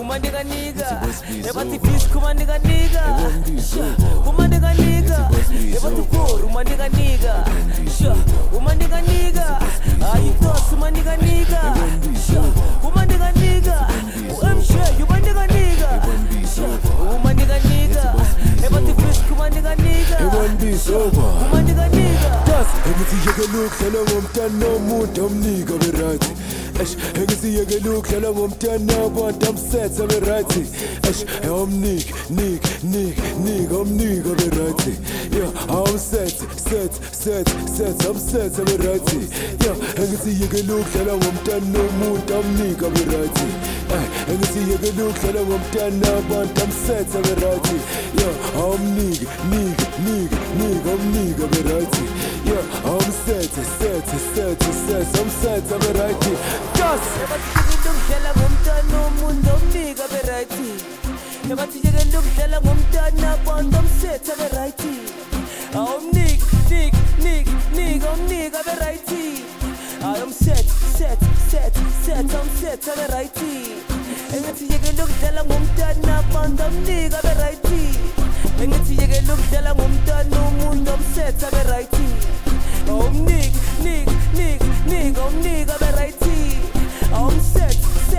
Umandiga nigga, ebati fish kumandiga nigga. Umandiga nigga, ebati kor umandiga nigga. Umandiga nigga, ayitos umandiga nigga. Umandiga nigga, umshe umandiga nigga. Umandiga nigga, ebati fish kumandiga nigga. Umandiga nigga. Das, engisi yegeluk hlala ngomntana omuntu omnika beright. Engisi yegeluk hlala ngomntana abantu amsethe beright. Omnika omnika beright. Yeah, amsethe amsethe beright. Yeah, engisi yegeluk hlala ngomntana omuntu omnika beright. Engisi yegeluk hlala ngomntana abantu amsethe beright. Yeah, omnika omnika beright. Yeah, I'm set, I'm right. Yes! Ebati ngomntana omuntu omnika beright. Ebati ngomntana ngomntana abantu amsethe beright. Omnika omnika beright. I'm set beright. Engathi ngomntana abantu omnika beright. Engathi ngomntana omuntu omsethe beright. Omnika omnika beright. I'm set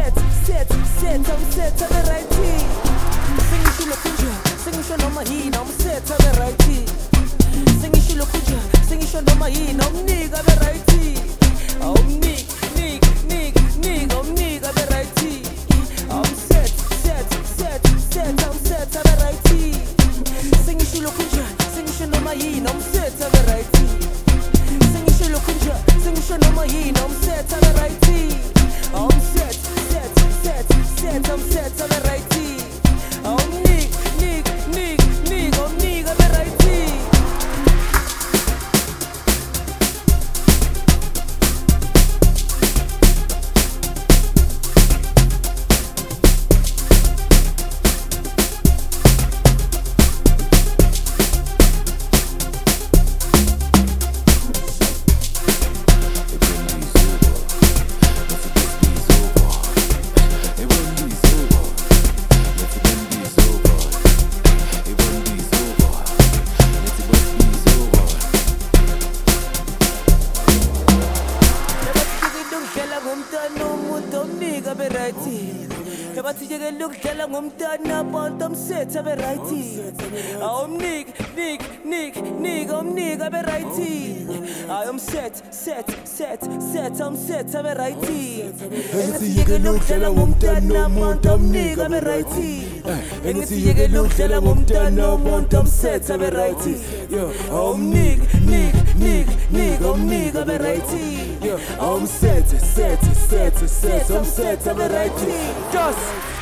beright. Singisho kunja, singisho noma yini, I'm set beright. Singisho kunja, singisho noma yini, omnika beright. Omnika omnika beright. I'm set beright. Singisho kunja, singisho noma yini, I'm set beright. Singisho kunja, singisho noma yini, I'm set beright. I'm set beright. Omnika beright. Ebati yegeluk hlala ngomntana abantu amsethe beright. Omnika omnika beright. I'm set amsethe beright. Engisi yegeluk hlala ngomntana omuntu omnika beright. Engisi yegeluk hlala ngomntana abantu amsethe beright. Yeah, omnika omnika beright. Yeah, I'm set beright. Just